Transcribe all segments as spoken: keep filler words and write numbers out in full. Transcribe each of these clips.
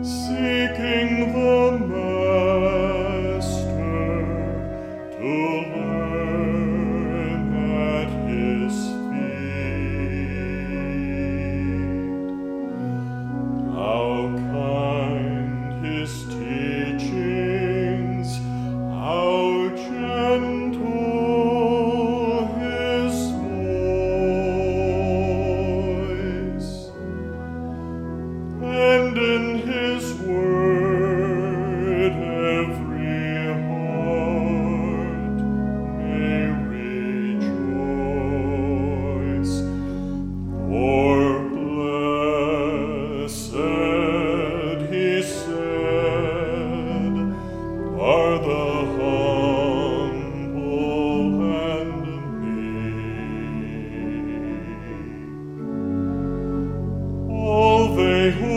seeking the Master to learn at his feet. How kind his teachings, how gentle his voice, and in his word every heart may rejoice. For blessed, he said, are the humble and meek, all they who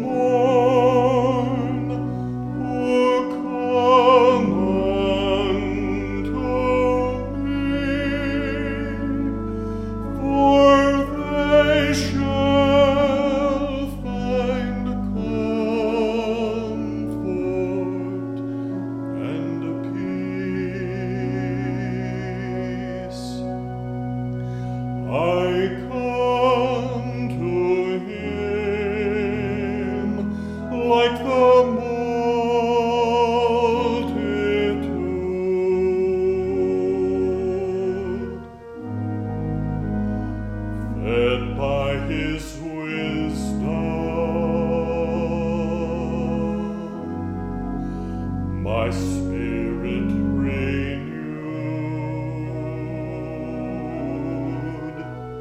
mourn, who come unto me, for they shall find comfort and peace. I come to him like the multitude, fed by his wisdom, my spirit renewed,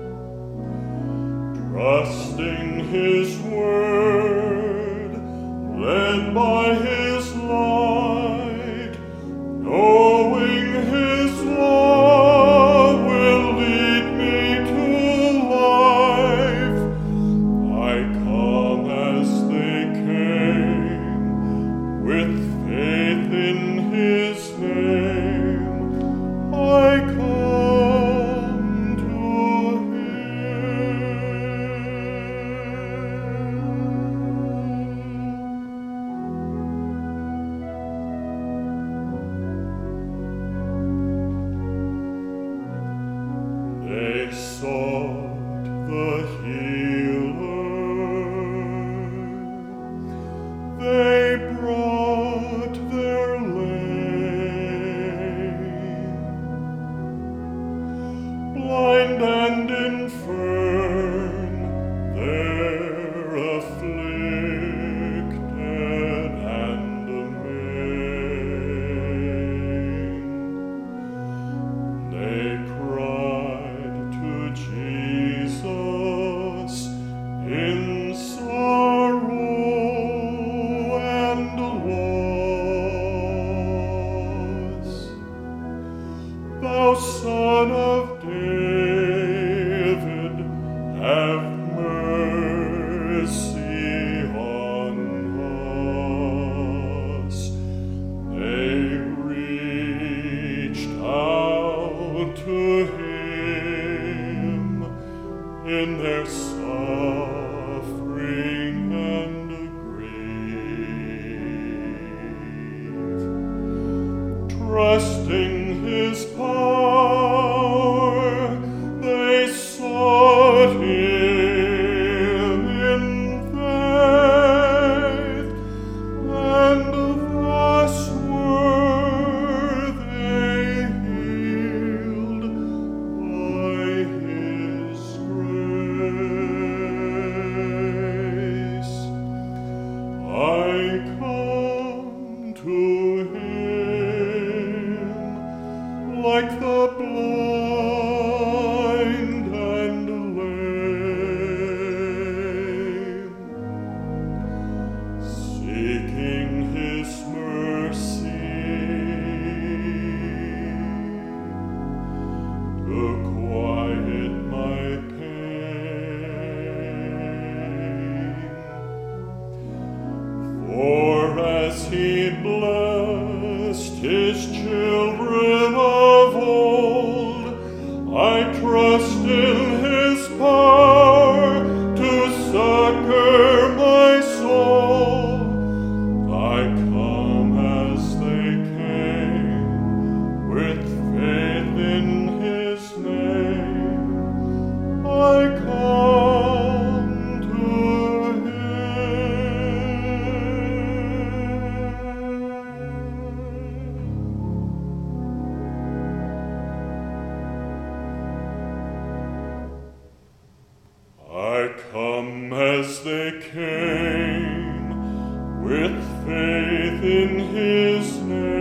trusting his word, led by his light, knowing his law will lead me to life. I come as they came, with faith in his name. I come to him. They sought the healer, they brought their lame, blind and infirm, their afflicted and amain. They cried to Jesus in sorrow and loss. Thou Son of David, have mercy on us. They reached out to him in their suffering and grief, trusting his power, they sought him in faith, and thus were they healed by his grace. I come to him like the blind and lame, seeking his mercy to quiet my pain. For as he blessed his children of old, I trust in his power to succor my soul. with faith in his name.